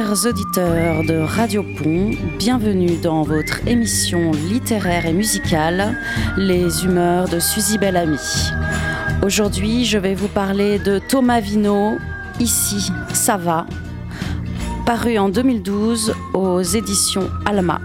Chers auditeurs de Radio Pont, bienvenue dans votre émission littéraire et musicale, Les humeurs de Suzy Bellamy. Aujourd'hui, je vais vous parler de Thomas Vino, Ici, ça va, paru en 2012 aux éditions Alma.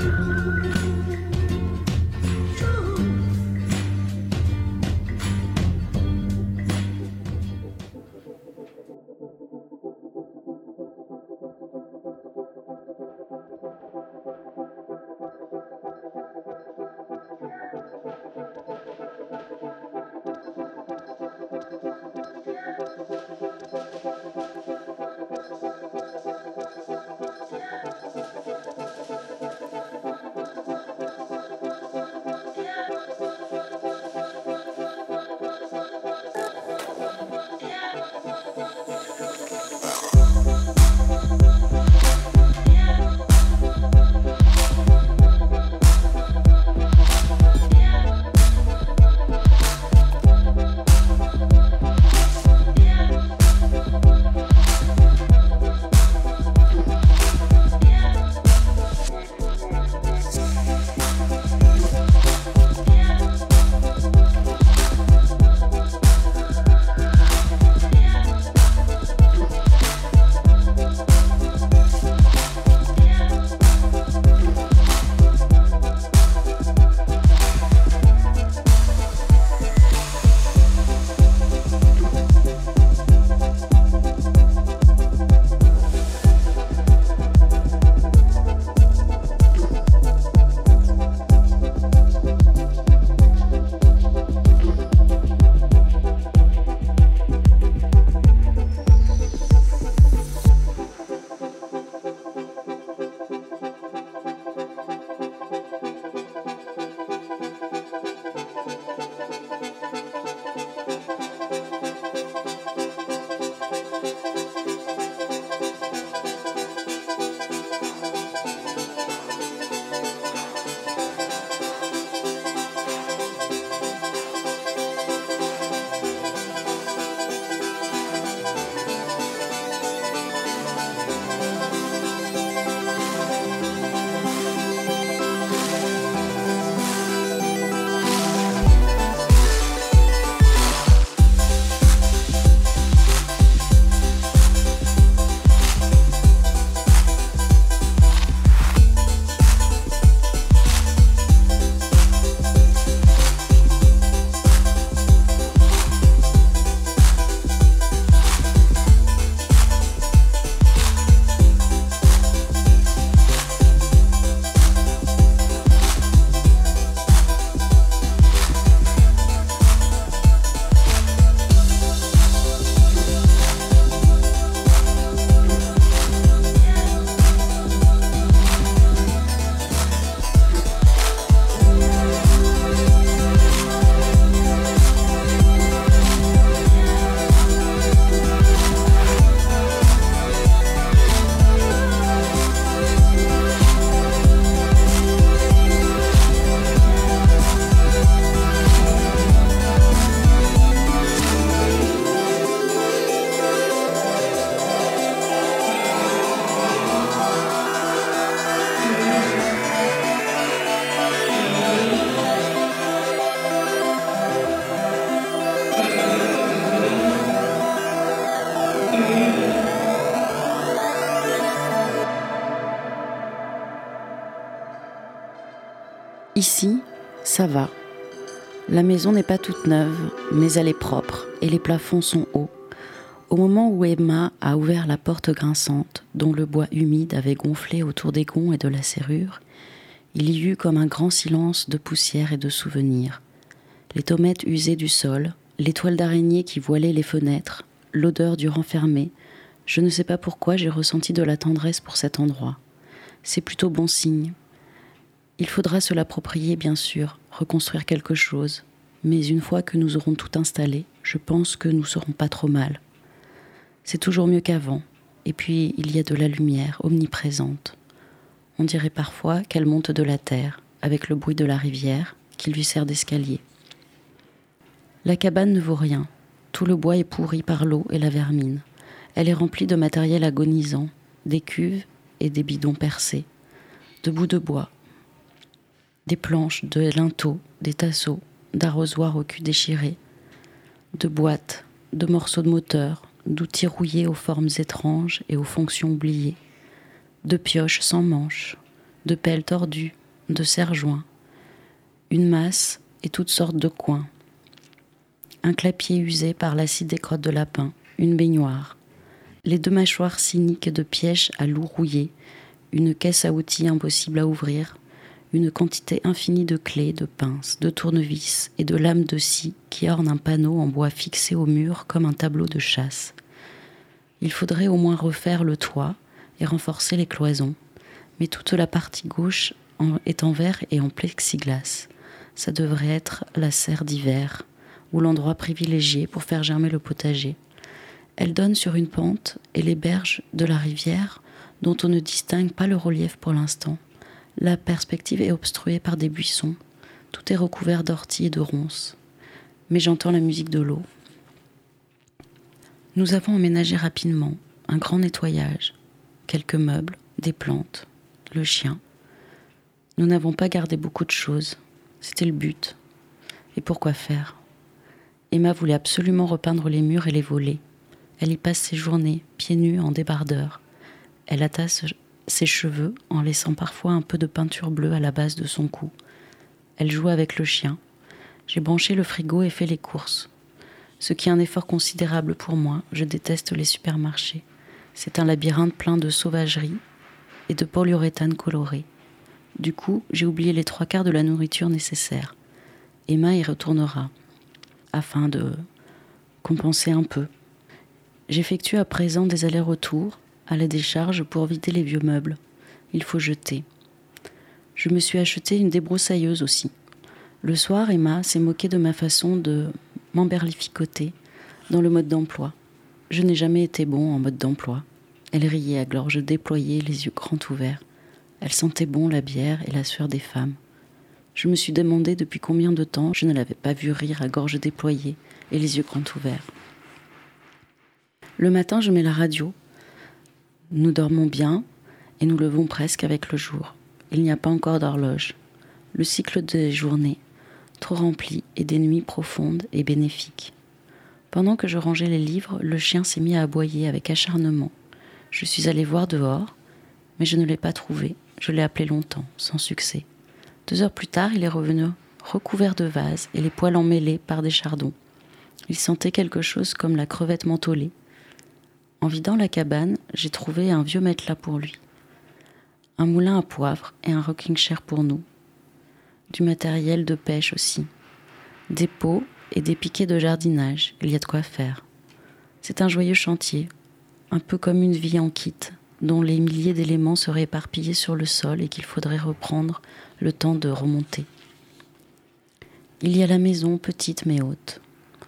Ici, ça va. La maison n'est pas toute neuve, mais elle est propre et les plafonds sont hauts. Au moment où Emma a ouvert la porte grinçante, dont le bois humide avait gonflé autour des gonds et de la serrure, il y eut comme un grand silence de poussière et de souvenirs. Les tomates usées du sol, les toiles d'araignée qui voilaient les fenêtres, l'odeur du renfermé. Je ne sais pas pourquoi j'ai ressenti de la tendresse pour cet endroit. C'est plutôt bon signe. Il faudra se l'approprier, bien sûr, reconstruire quelque chose. Mais une fois que nous aurons tout installé, je pense que nous serons pas trop mal. C'est toujours mieux qu'avant. Et puis, il y a de la lumière omniprésente. On dirait parfois qu'elle monte de la terre, avec le bruit de la rivière, qui lui sert d'escalier. La cabane ne vaut rien. Tout le bois est pourri par l'eau et la vermine. Elle est remplie de matériel agonisant, des cuves et des bidons percés, de bouts de bois, des planches, de linteaux, des tasseaux, d'arrosoirs au cul déchiré, de boîtes, de morceaux de moteur, d'outils rouillés aux formes étranges et aux fonctions oubliées, de pioches sans manches, de pelles tordues, de serre-joints, une masse et toutes sortes de coins, un clapier usé par l'acide des crottes de lapin, une baignoire, les deux mâchoires cyniques de pièges à loup rouillé, une caisse à outils impossible à ouvrir, une quantité infinie de clés, de pinces, de tournevis et de lames de scie qui ornent un panneau en bois fixé au mur comme un tableau de chasse. Il faudrait au moins refaire le toit et renforcer les cloisons, mais toute la partie gauche est en verre et en plexiglas. Ça devrait être la serre d'hiver, ou l'endroit privilégié pour faire germer le potager. Elle donne sur une pente et les berges de la rivière dont on ne distingue pas le relief pour l'instant. La perspective est obstruée par des buissons. Tout est recouvert d'orties et de ronces. Mais j'entends la musique de l'eau. Nous avons emménagé rapidement, un grand nettoyage, quelques meubles, des plantes, le chien. Nous n'avons pas gardé beaucoup de choses. C'était le but. Et pourquoi faire ? Emma voulait absolument repeindre les murs et les volets. Elle y passe ses journées, pieds nus en débardeur. Elle attache ses cheveux en laissant parfois un peu de peinture bleue à la base de son cou. Elle joue avec le chien. J'ai branché le frigo et fait les courses. Ce qui est un effort considérable pour moi, je déteste les supermarchés. C'est un labyrinthe plein de sauvagerie et de polyuréthane coloré. Du coup, j'ai oublié les 3/4 de la nourriture nécessaire. Emma y retournera, afin de compenser un peu. J'effectue à présent des allers-retours à la décharge pour vider les vieux meubles. Il faut jeter. Je me suis acheté une débroussailleuse aussi. Le soir, Emma s'est moquée de ma façon de m'emberlificoter dans le mode d'emploi. Je n'ai jamais été bon en mode d'emploi. Elle riait à gorge déployée, les yeux grands ouverts. Elle sentait bon la bière et la sueur des femmes. Je me suis demandé depuis combien de temps je ne l'avais pas vue rire à gorge déployée et les yeux grands ouverts. Le matin, je mets la radio. Nous dormons bien et nous levons presque avec le jour. Il n'y a pas encore d'horloge. Le cycle des journées, trop rempli, et des nuits profondes et bénéfiques. Pendant que je rangeais les livres, le chien s'est mis à aboyer avec acharnement. Je suis allée voir dehors, mais je ne l'ai pas trouvé. Je l'ai appelé longtemps, sans succès. 2 heures plus tard, il est revenu, recouvert de vases et les poils emmêlés par des chardons. Il sentait quelque chose comme la crevette mentholée. En vidant la cabane, j'ai trouvé un vieux matelas pour lui, un moulin à poivre et un rocking chair pour nous, du matériel de pêche aussi, des pots et des piquets de jardinage, il y a de quoi faire. C'est un joyeux chantier, un peu comme une vie en kit, dont les milliers d'éléments seraient éparpillés sur le sol et qu'il faudrait reprendre le temps de remonter. Il y a la maison, petite mais haute,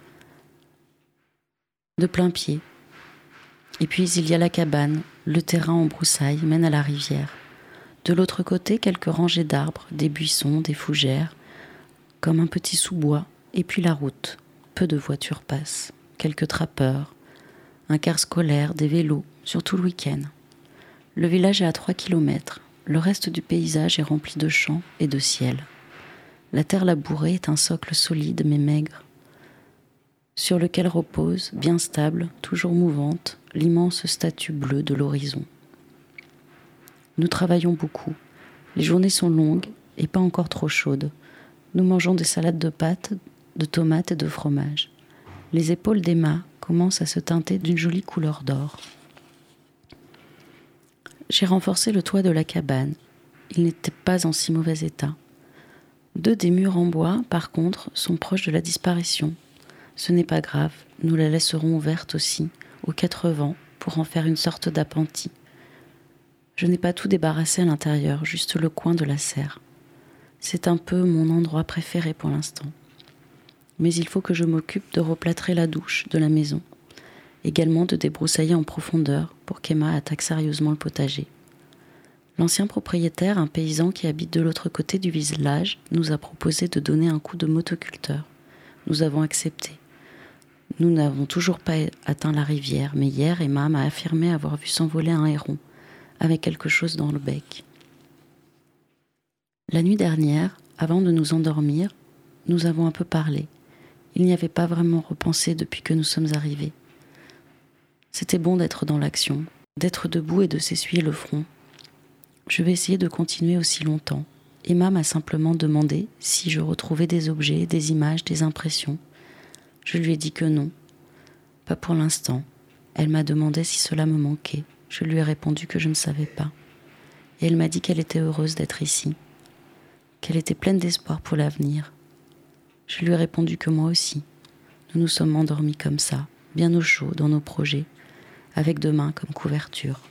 de plein pied. Et puis il y a la cabane, le terrain en broussailles mène à la rivière. De l'autre côté, quelques rangées d'arbres, des buissons, des fougères, comme un petit sous-bois, et puis la route. Peu de voitures passent, quelques trappeurs, un car scolaire, des vélos, surtout le week-end. Le village est à 3 kilomètres. Le reste du paysage est rempli de champs et de ciel. La terre labourée est un socle solide mais maigre, sur lequel repose, bien stable, toujours mouvante, l'immense statue bleue de l'horizon. Nous travaillons beaucoup. Les journées sont longues et pas encore trop chaudes. Nous mangeons des salades de pâtes, de tomates et de fromage. Les épaules d'Emma commencent à se teinter d'une jolie couleur d'or. J'ai renforcé le toit de la cabane. Il n'était pas en si mauvais état. 2 des murs en bois, par contre, sont proches de la disparition. Ce n'est pas grave, nous la laisserons ouverte aussi, aux 4 vents, pour en faire une sorte d'appentis. Je n'ai pas tout débarrassé à l'intérieur, juste le coin de la serre. C'est un peu mon endroit préféré pour l'instant. Mais il faut que je m'occupe de replâtrer la douche de la maison, également de débroussailler en profondeur pour qu'Emma attaque sérieusement le potager. L'ancien propriétaire, un paysan qui habite de l'autre côté du village, nous a proposé de donner un coup de motoculteur. Nous avons accepté. Nous n'avons toujours pas atteint la rivière, mais hier, Emma m'a affirmé avoir vu s'envoler un héron. avec quelque chose dans le bec. La nuit dernière, avant de nous endormir, nous avons un peu parlé. Il n'y avait pas vraiment repensé depuis que nous sommes arrivés. C'était bon d'être dans l'action, d'être debout et de s'essuyer le front. Je vais essayer de continuer aussi longtemps. Emma m'a simplement demandé si je retrouvais des objets, des images, des impressions. Je lui ai dit que non, pas pour l'instant. Elle m'a demandé si cela me manquait. Je lui ai répondu que je ne savais pas. Et elle m'a dit qu'elle était heureuse d'être ici, qu'elle était pleine d'espoir pour l'avenir. Je lui ai répondu que moi aussi. Nous nous sommes endormis comme ça, bien au chaud dans nos projets, avec demain comme couverture.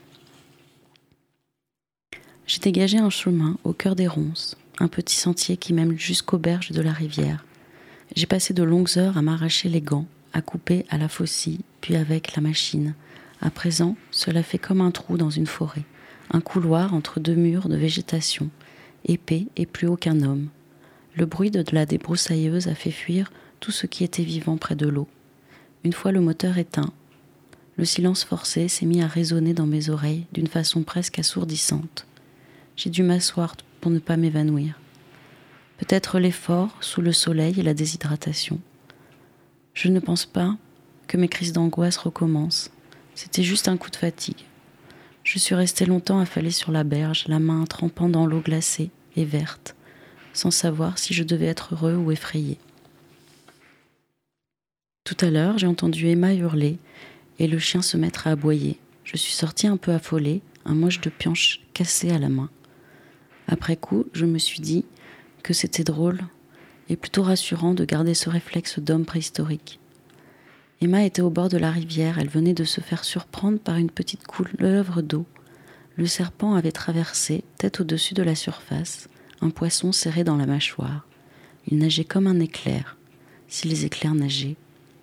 J'ai dégagé un chemin au cœur des ronces, un petit sentier qui mène jusqu'aux berges de la rivière. J'ai passé de longues heures à m'arracher les gants, à couper à la faucille, puis avec la machine. À présent, cela fait comme un trou dans une forêt, un couloir entre deux murs de végétation, épais et plus haut qu'un homme. Le bruit de la débroussailleuse a fait fuir tout ce qui était vivant près de l'eau. Une fois le moteur éteint, le silence forcé s'est mis à résonner dans mes oreilles d'une façon presque assourdissante. J'ai dû m'asseoir pour ne pas m'évanouir. Peut-être l'effort sous le soleil et la déshydratation. Je ne pense pas que mes crises d'angoisse recommencent. C'était juste un coup de fatigue. Je suis restée longtemps affalée sur la berge, la main trempant dans l'eau glacée et verte, sans savoir si je devais être heureux ou effrayé. Tout à l'heure, j'ai entendu Emma hurler et le chien se mettre à aboyer. Je suis sortie un peu affolée, un moche de pioche cassé à la main. Après coup, je me suis dit que c'était drôle et plutôt rassurant de garder ce réflexe d'homme préhistorique. Emma était au bord de la rivière, elle venait de se faire surprendre par une petite couleuvre d'eau. Le serpent avait traversé, tête au-dessus de la surface, un poisson serré dans la mâchoire. Il nageait comme un éclair, si les éclairs nageaient.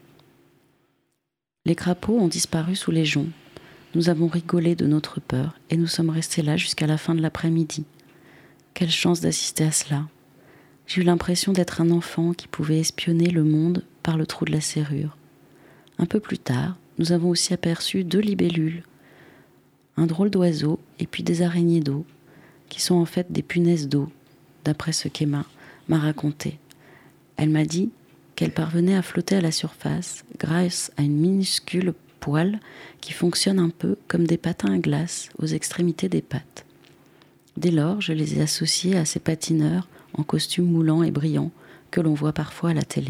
Les crapauds ont disparu sous les joncs. Nous avons rigolé de notre peur et nous sommes restés là jusqu'à la fin de l'après-midi. Quelle chance d'assister à cela. J'ai eu l'impression d'être un enfant qui pouvait espionner le monde par le trou de la serrure. Un peu plus tard, nous avons aussi aperçu 2 libellules, un drôle d'oiseau et puis des araignées d'eau, qui sont en fait des punaises d'eau, d'après ce qu'Emma m'a raconté. Elle m'a dit qu'elle parvenait à flotter à la surface grâce à une minuscule poêle qui fonctionne un peu comme des patins à glace aux extrémités des pattes. Dès lors, je les ai associés à ces patineurs en costume moulant et brillant que l'on voit parfois à la télé.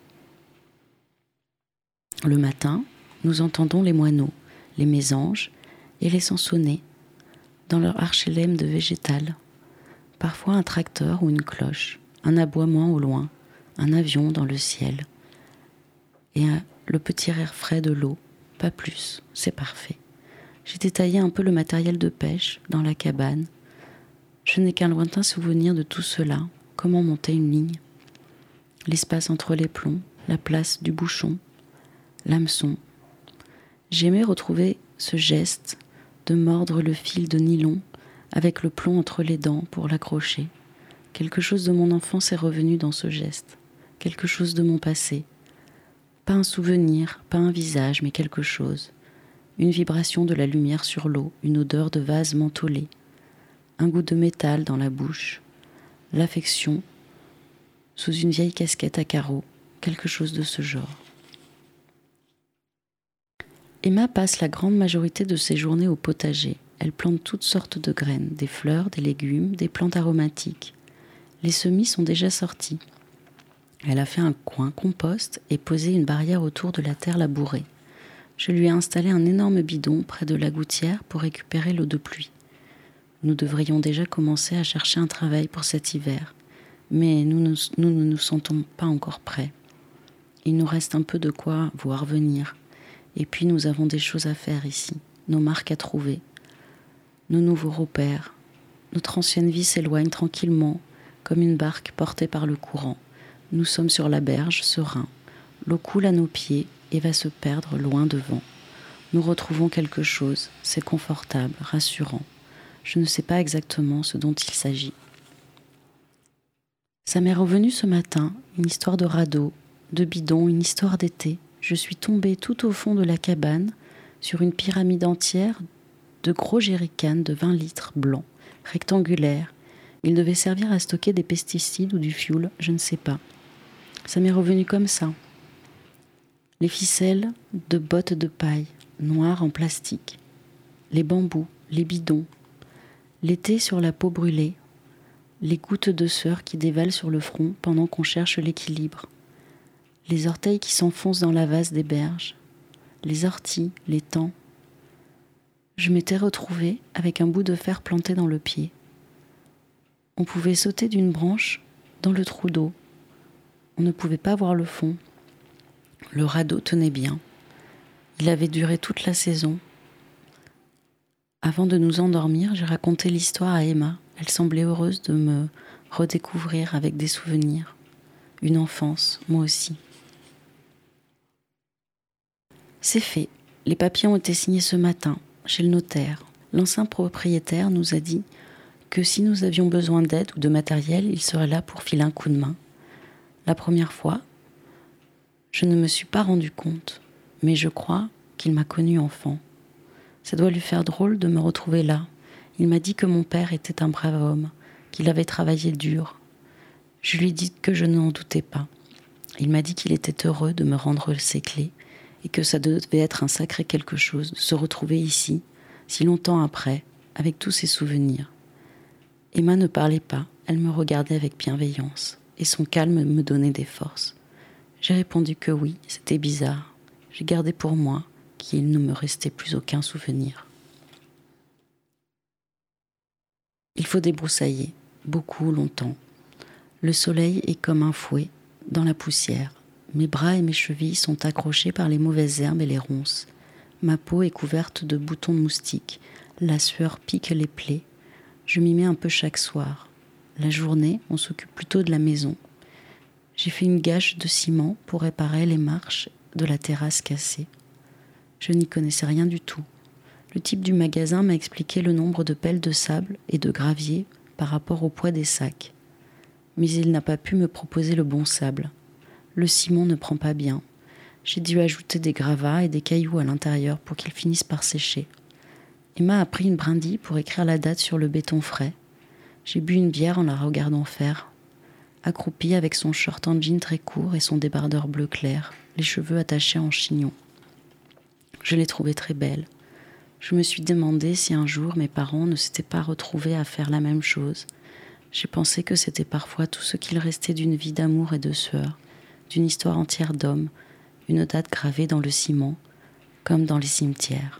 Le matin, nous entendons les moineaux, les mésanges et les sansonnets dans leur archélème de végétal. Parfois un tracteur ou une cloche, un aboiement au loin, un avion dans le ciel. Et le petit air frais de l'eau, pas plus, c'est parfait. J'ai détaillé un peu le matériel de pêche dans la cabane. Je n'ai qu'un lointain souvenir de tout cela, comment monter une ligne. L'espace entre les plombs, la place du bouchon, l'hameçon. J'aimais retrouver ce geste de mordre le fil de nylon avec le plomb entre les dents pour l'accrocher. Quelque chose de mon enfance est revenu dans ce geste, quelque chose de mon passé. Pas un souvenir, pas un visage, mais quelque chose. Une vibration de la lumière sur l'eau, une odeur de vase mentholé, un goût de métal dans la bouche, l'affection sous une vieille casquette à carreaux, quelque chose de ce genre. Emma passe la grande majorité de ses journées au potager. Elle plante toutes sortes de graines, des fleurs, des légumes, des plantes aromatiques. Les semis sont déjà sortis. Elle a fait un coin compost et posé une barrière autour de la terre labourée. Je lui ai installé un énorme bidon près de la gouttière pour récupérer l'eau de pluie. Nous devrions déjà commencer à chercher un travail pour cet hiver, mais nous ne nous sentons pas encore prêts. Il nous reste un peu de quoi voir venir. Et puis nous avons des choses à faire ici, nos marques à trouver, nos nouveaux repères. Notre ancienne vie s'éloigne tranquillement, comme une barque portée par le courant. Nous sommes sur la berge, sereins. L'eau coule à nos pieds et va se perdre loin devant. Nous retrouvons quelque chose, c'est confortable, rassurant. Je ne sais pas exactement ce dont il s'agit. Ça m'est revenu ce matin, une histoire de radeau, de bidon, une histoire d'été. Je suis tombée tout au fond de la cabane, sur une pyramide entière de gros jerrycans de 20 litres blancs, rectangulaires. Ils devaient servir à stocker des pesticides ou du fioul, je ne sais pas. Ça m'est revenu comme ça. Les ficelles de bottes de paille, noires en plastique. Les bambous, les bidons. L'été sur la peau brûlée. Les gouttes de sueur qui dévalent sur le front pendant qu'on cherche l'équilibre. Les orteils qui s'enfoncent dans la vase des berges. Les orties, les temps. Je m'étais retrouvée avec un bout de fer planté dans le pied. On pouvait sauter d'une branche dans le trou d'eau. On ne pouvait pas voir le fond. Le radeau tenait bien. Il avait duré toute la saison. Avant de nous endormir, j'ai raconté l'histoire à Emma. Elle semblait heureuse de me redécouvrir avec des souvenirs. Une enfance, moi aussi. C'est fait. Les papiers ont été signés ce matin, chez le notaire. L'ancien propriétaire nous a dit que si nous avions besoin d'aide ou de matériel, il serait là pour filer un coup de main. La première fois, je ne me suis pas rendu compte, mais je crois qu'il m'a connue enfant. Ça doit lui faire drôle de me retrouver là. Il m'a dit que mon père était un brave homme, qu'il avait travaillé dur. Je lui ai dit que je n'en doutais pas. Il m'a dit qu'il était heureux de me rendre ses clés et que ça devait être un sacré quelque chose de se retrouver ici, si longtemps après, avec tous ses souvenirs. Emma ne parlait pas, elle me regardait avec bienveillance, et son calme me donnait des forces. J'ai répondu que oui, c'était bizarre. J'ai gardé pour moi qu'il ne me restait plus aucun souvenir. Il faut débroussailler, beaucoup, longtemps. Le soleil est comme un fouet, dans la poussière. Mes bras et mes chevilles sont accrochés par les mauvaises herbes et les ronces. Ma peau est couverte de boutons de moustiques. La sueur pique les plaies. Je m'y mets un peu chaque soir. La journée, on s'occupe plutôt de la maison. J'ai fait une gâche de ciment pour réparer les marches de la terrasse cassée. Je n'y connaissais rien du tout. Le type du magasin m'a expliqué le nombre de pelles de sable et de gravier par rapport au poids des sacs. Mais il n'a pas pu me proposer le bon sable. Le ciment ne prend pas bien. J'ai dû ajouter des gravats et des cailloux à l'intérieur pour qu'ils finissent par sécher. Emma a pris une brindille pour écrire la date sur le béton frais. J'ai bu une bière en la regardant faire. Accroupie avec son short en jean très court et son débardeur bleu clair, les cheveux attachés en chignon. Je l'ai trouvée très belle. Je me suis demandé si un jour mes parents ne s'étaient pas retrouvés à faire la même chose. J'ai pensé que c'était parfois tout ce qu'il restait d'une vie d'amour et de sueur, d'une histoire entière d'hommes, une date gravée dans le ciment, comme dans les cimetières.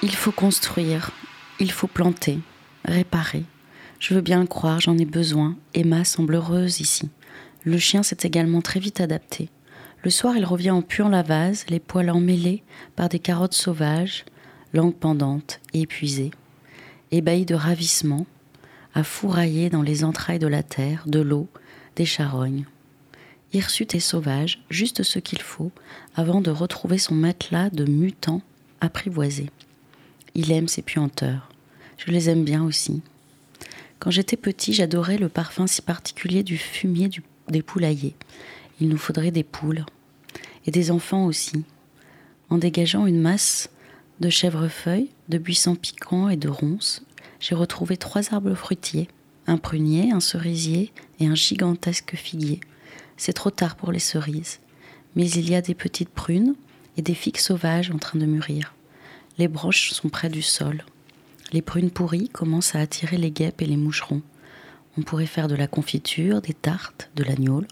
Il faut construire, il faut planter, réparer. Je veux bien le croire, j'en ai besoin. Emma semble heureuse ici. Le chien s'est également très vite adapté. Le soir, il revient en puant la vase, les poils emmêlés par des carottes sauvages, langue pendante et épuisée. Ébahi de ravissement, à fourrailler dans les entrailles de la terre, de l'eau, des charognes. Hirsute est sauvage, juste ce qu'il faut, avant de retrouver son matelas de mutant apprivoisé. Il aime ses puanteurs. Je les aime bien aussi. Quand j'étais petit, j'adorais le parfum si particulier du fumier des poulaillers. Il nous faudrait des poules. Et des enfants aussi. En dégageant une masse de chèvrefeuilles, de buissons piquants et de ronces, j'ai retrouvé 3 arbres fruitiers, un prunier, un cerisier et un gigantesque figuier. C'est trop tard pour les cerises, mais il y a des petites prunes et des figues sauvages en train de mûrir. Les branches sont près du sol. Les prunes pourries commencent à attirer les guêpes et les moucherons. On pourrait faire de la confiture, des tartes, de la gnôle.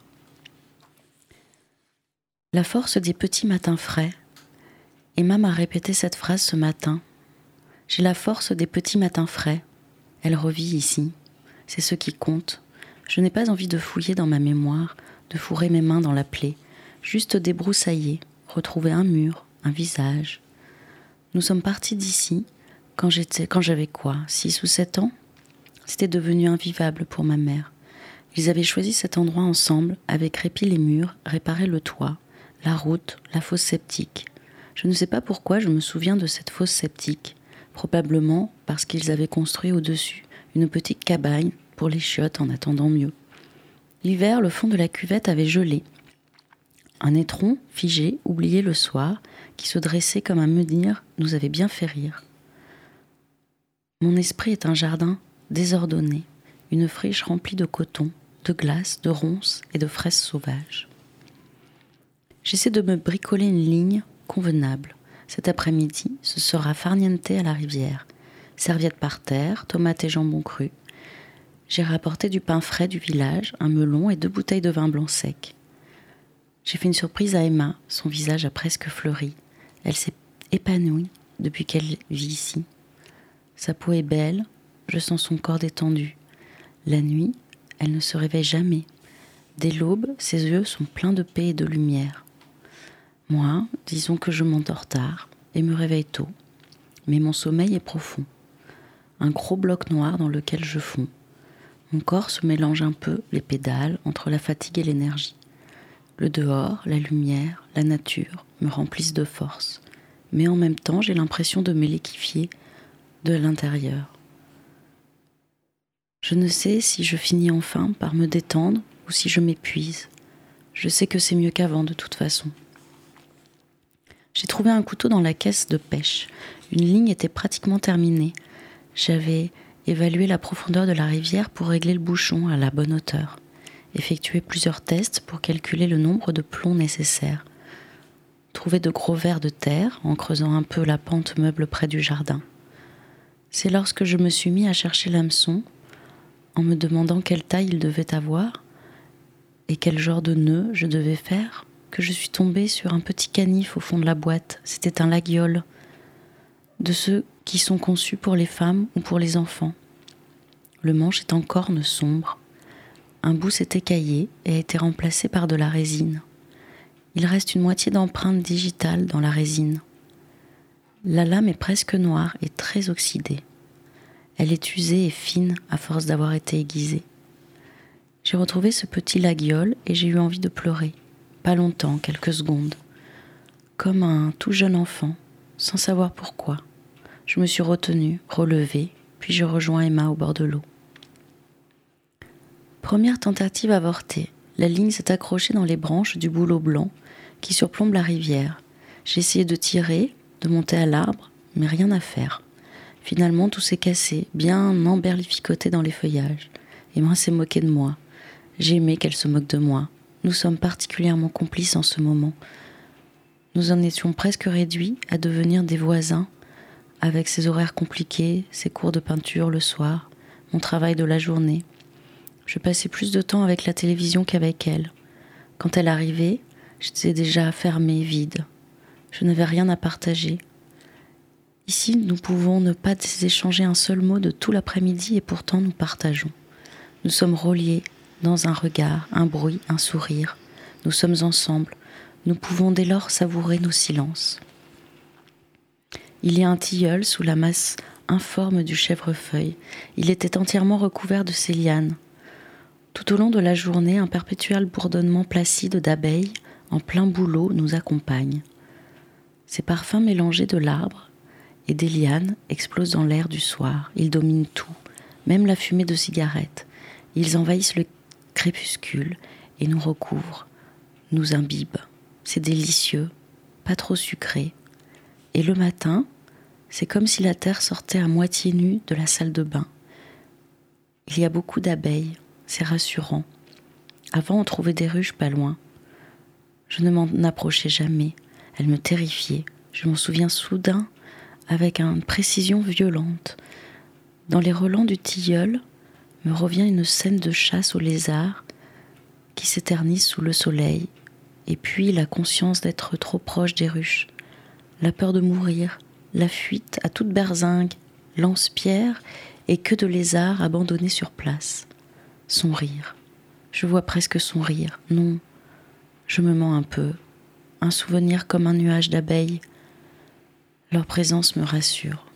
La force des petits matins frais. Emma m'a répété cette phrase ce matin. J'ai la force des petits matins frais. Elle revit ici. C'est ce qui compte. Je n'ai pas envie de fouiller dans ma mémoire, de fourrer mes mains dans la plaie, juste débroussailler, retrouver un mur, un visage. Nous sommes partis d'ici quand j'avais quoi, 6 ou 7 ans ? C'était devenu invivable pour ma mère. Ils avaient choisi cet endroit ensemble, avec répi les murs, réparé le toit, la route, la fosse septique. Je ne sais pas pourquoi je me souviens de cette fosse septique, probablement parce qu'ils avaient construit au-dessus une petite cabane pour les chiottes en attendant mieux. L'hiver, le fond de la cuvette avait gelé. Un étron, figé, oublié le soir, qui se dressait comme un menhir, nous avait bien fait rire. Mon esprit est un jardin désordonné, une friche remplie de coton, de glace, de ronces et de fraises sauvages. J'essaie de me bricoler une ligne convenable. Cet après-midi, ce sera farniente à la rivière. Serviettes par terre, tomates et jambon cru. J'ai rapporté du pain frais du village, un melon et 2 bouteilles de vin blanc sec. J'ai fait une surprise à Emma, son visage a presque fleuri. Elle s'est épanouie depuis qu'elle vit ici. Sa peau est belle, je sens son corps détendu. La nuit, elle ne se réveille jamais. Dès l'aube, ses yeux sont pleins de paix et de lumière. Moi, disons que je m'endors tard et me réveille tôt. Mais mon sommeil est profond. Un gros bloc noir dans lequel je fonds. Mon corps se mélange un peu, les pédales, entre la fatigue et l'énergie. Le dehors, la lumière, la nature me remplissent de force. Mais en même temps, j'ai l'impression de m'éléquifier de l'intérieur. Je ne sais si je finis enfin par me détendre ou si je m'épuise. Je sais que c'est mieux qu'avant de toute façon. J'ai trouvé un couteau dans la caisse de pêche. Une ligne était pratiquement terminée. J'avais évalué la profondeur de la rivière pour régler le bouchon à la bonne hauteur. Effectué plusieurs tests pour calculer le nombre de plombs nécessaires. Trouvé de gros vers de terre en creusant un peu la pente meuble près du jardin. C'est lorsque je me suis mis à chercher l'hameçon, en me demandant quelle taille il devait avoir et quel genre de nœud je devais faire, que je suis tombée sur un petit canif au fond de la boîte. C'était un laguiole, de ceux qui sont conçus pour les femmes ou pour les enfants. Le manche est en corne sombre. Un bout s'est écaillé et a été remplacé par de la résine. Il reste une moitié d'empreinte digitale dans la résine. La lame est presque noire et très oxydée. Elle est usée et fine à force d'avoir été aiguisée. J'ai retrouvé ce petit laguiole et j'ai eu envie de pleurer. Pas longtemps, quelques secondes. Comme un tout jeune enfant, sans savoir pourquoi. Je me suis retenue, relevée, puis je rejoins Emma au bord de l'eau. Première tentative avortée. La ligne s'est accrochée dans les branches du bouleau blanc qui surplombe la rivière. J'ai essayé de tirer, de monter à l'arbre, mais rien à faire. Finalement, tout s'est cassé, bien emberlificoté dans les feuillages. Emma s'est moquée de moi. J'ai aimé qu'elle se moque de moi. Nous sommes particulièrement complices en ce moment. Nous en étions presque réduits à devenir des voisins, avec ses horaires compliqués, ses cours de peinture le soir, mon travail de la journée. Je passais plus de temps avec la télévision qu'avec elle. Quand elle arrivait, j'étais déjà fermée, vide. Je n'avais rien à partager. Ici, nous pouvons ne pas échanger un seul mot de tout l'après-midi et pourtant nous partageons. Nous sommes reliés dans un regard, un bruit, un sourire. Nous sommes ensemble. Nous pouvons dès lors savourer nos silences. Il y a un tilleul sous la masse informe du chèvrefeuille. Il était entièrement recouvert de ses lianes. Tout au long de la journée, un perpétuel bourdonnement placide d'abeilles en plein bouleau nous accompagne. Ces parfums mélangés de l'arbre et des lianes explosent dans l'air du soir. Ils dominent tout, même la fumée de cigarettes. Ils envahissent le crépuscule et nous recouvrent, nous imbibent. C'est délicieux, pas trop sucré. Et le matin, c'est comme si la terre sortait à moitié nue de la salle de bain. Il y a beaucoup d'abeilles, c'est rassurant. Avant, on trouvait des ruches pas loin. Je ne m'en approchais jamais. Elles me terrifiaient. Je m'en souviens soudain avec une précision violente. Dans les relents du tilleul me revient une scène de chasse aux lézards qui s'éternise sous le soleil, et puis la conscience d'être trop proche des ruches, la peur de mourir, la fuite à toute berzingue, lance-pierre et queue de lézard abandonnée sur place. Son rire. Je vois presque son rire. Non, je me mens un peu. Un souvenir comme un nuage d'abeilles. Leur présence me rassure.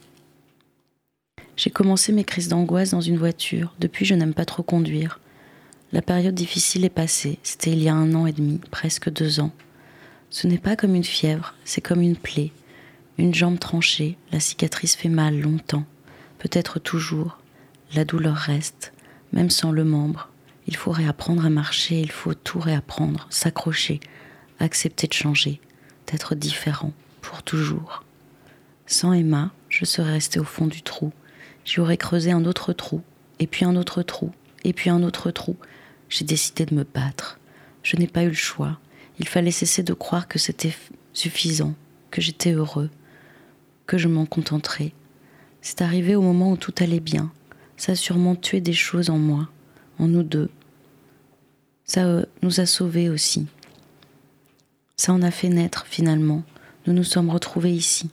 J'ai commencé mes crises d'angoisse dans une voiture. Depuis, je n'aime pas trop conduire. La période difficile est passée. C'était il y a 1 an et demi, presque 2 ans. Ce n'est pas comme une fièvre, c'est comme une plaie. Une jambe tranchée, la cicatrice fait mal longtemps. Peut-être toujours. La douleur reste, même sans le membre. Il faut réapprendre à marcher, il faut tout réapprendre, s'accrocher, accepter de changer, d'être différent, pour toujours. Sans Emma, je serais restée au fond du trou. J'y aurais creusé un autre trou, et puis un autre trou, et puis un autre trou. J'ai décidé de me battre. Je n'ai pas eu le choix. Il fallait cesser de croire que c'était suffisant, que j'étais heureux, que je m'en contenterais. C'est arrivé au moment où tout allait bien. Ça a sûrement tué des choses en moi, en nous deux. Ça nous a sauvés aussi. Ça en a fait naître finalement. Nous nous sommes retrouvés ici.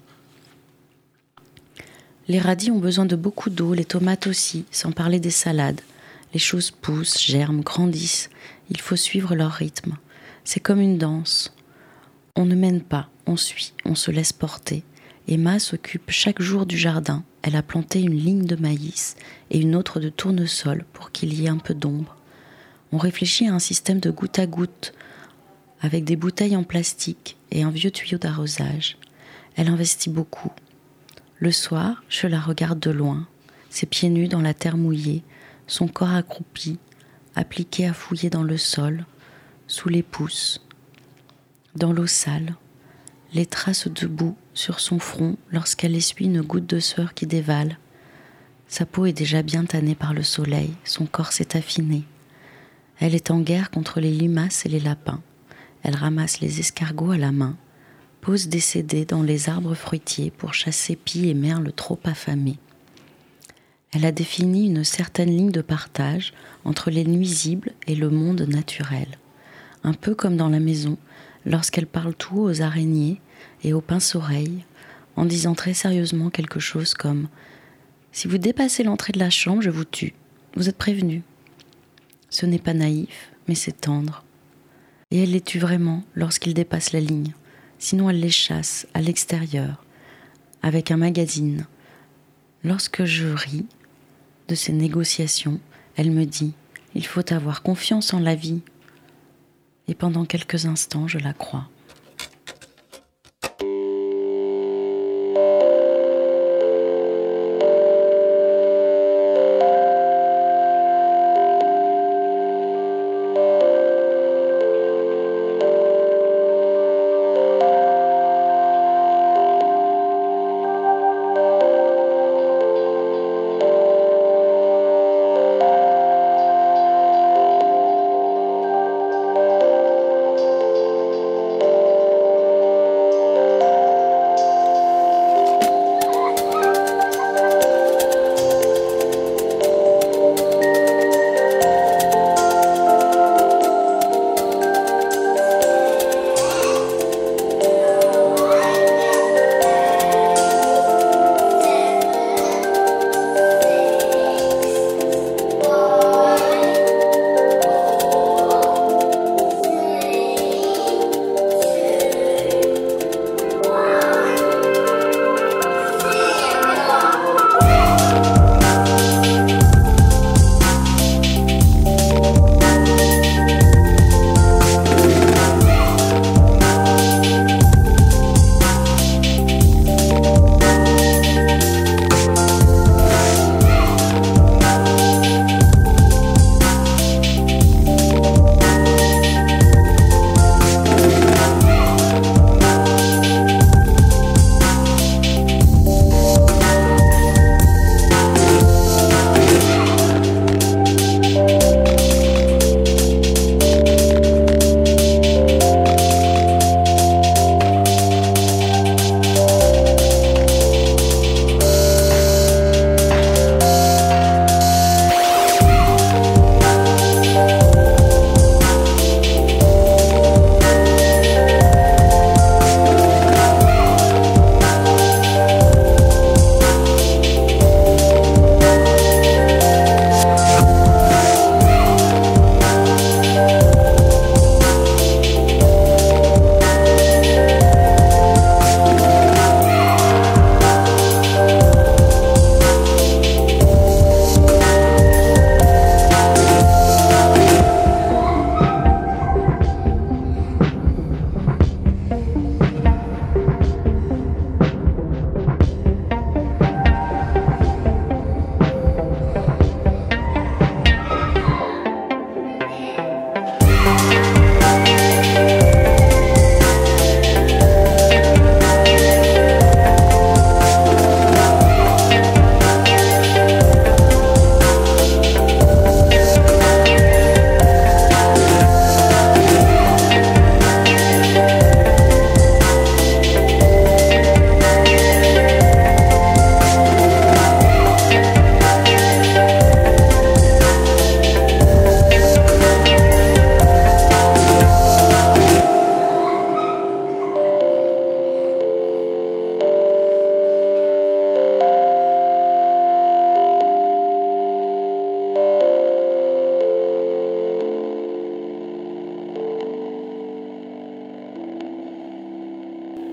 Les radis ont besoin de beaucoup d'eau, les tomates aussi, sans parler des salades. Les choses poussent, germent, grandissent. Il faut suivre leur rythme. C'est comme une danse. On ne mène pas, on suit, on se laisse porter. Emma s'occupe chaque jour du jardin. Elle a planté une ligne de maïs et une autre de tournesol pour qu'il y ait un peu d'ombre. On réfléchit à un système de goutte à goutte avec des bouteilles en plastique et un vieux tuyau d'arrosage. Elle investit beaucoup. Le soir, je la regarde de loin, ses pieds nus dans la terre mouillée, son corps accroupi, appliqué à fouiller dans le sol, sous les pousses, dans l'eau sale, les traces de boue sur son front lorsqu'elle essuie une goutte de sueur qui dévale. Sa peau est déjà bien tannée par le soleil, son corps s'est affiné. Elle est en guerre contre les limaces et les lapins. Elle ramasse les escargots à la main, pose des CD dans les arbres fruitiers pour chasser pies et merles trop affamés. Elle a défini une certaine ligne de partage entre les nuisibles et le monde naturel. Un peu comme dans la maison, lorsqu'elle parle tout haut aux araignées et aux pince-oreilles, en disant très sérieusement quelque chose comme « Si vous dépassez l'entrée de la chambre, je vous tue. Vous êtes prévenus. » Ce n'est pas naïf, mais c'est tendre. Et elle les tue vraiment lorsqu'ils dépassent la ligne. Sinon elle les chasse à l'extérieur, avec un magazine. Lorsque je ris de ces négociations, elle me dit « Il faut avoir confiance en la vie. » Et pendant quelques instants, je la crois.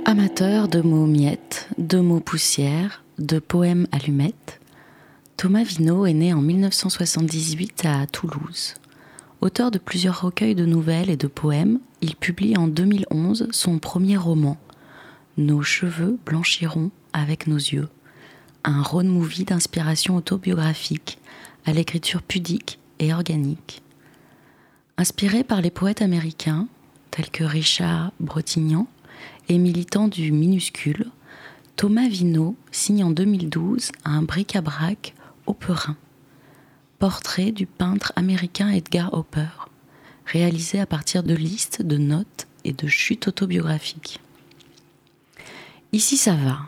Amateur de mots miettes, de mots poussière, de poèmes allumettes, Thomas Vino est né en 1978 à Toulouse. Auteur de plusieurs recueils de nouvelles et de poèmes, il publie en 2011 son premier roman, Nos cheveux blanchiront avec nos yeux, un road movie d'inspiration autobiographique, à l'écriture pudique et organique. Inspiré par les poètes américains, tels que Richard Bretignan, et militant du minuscule, Thomas Vino signe en 2012 un bric-à-brac Hopperin, portrait du peintre américain Edgar Hopper, réalisé à partir de listes de notes et de chutes autobiographiques. Ici ça va.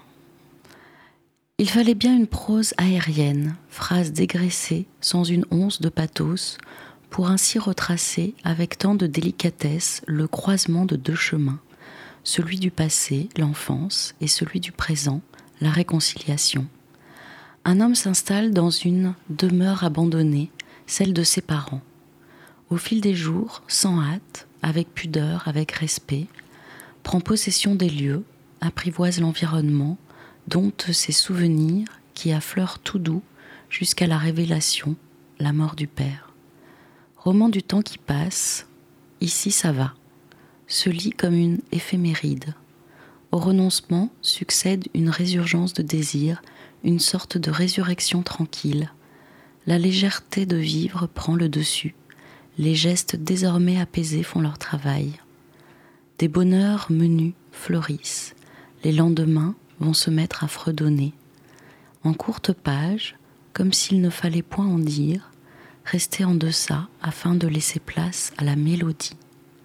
Il fallait bien une prose aérienne, phrase dégraissée, sans une once de pathos, pour ainsi retracer avec tant de délicatesse le croisement de deux chemins, celui du passé, l'enfance, et celui du présent, la réconciliation. Un homme s'installe dans une demeure abandonnée, celle de ses parents. Au fil des jours, sans hâte, avec pudeur, avec respect, prend possession des lieux, apprivoise l'environnement, dompte ses souvenirs qui affleurent tout doux jusqu'à la révélation, la mort du père. Roman du temps qui passe, ici ça va, se lit comme une éphéméride. Au renoncement succède une résurgence de désir, une sorte de résurrection tranquille. La légèreté de vivre prend le dessus. Les gestes désormais apaisés font leur travail. Des bonheurs menus fleurissent. Les lendemains vont se mettre à fredonner. En courtes pages, comme s'il ne fallait point en dire, rester en deçà afin de laisser place à la mélodie.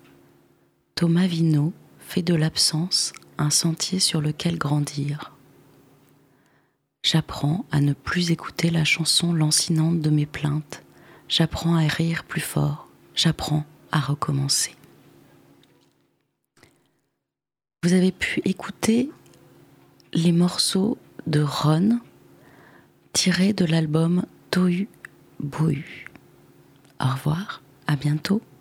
Thomas Vino fait de l'absence un sentier sur lequel grandir. J'apprends à ne plus écouter la chanson lancinante de mes plaintes. J'apprends à rire plus fort. J'apprends à recommencer. Vous avez pu écouter les morceaux de Ron tirés de l'album Tohu Bohu. Au revoir, à bientôt.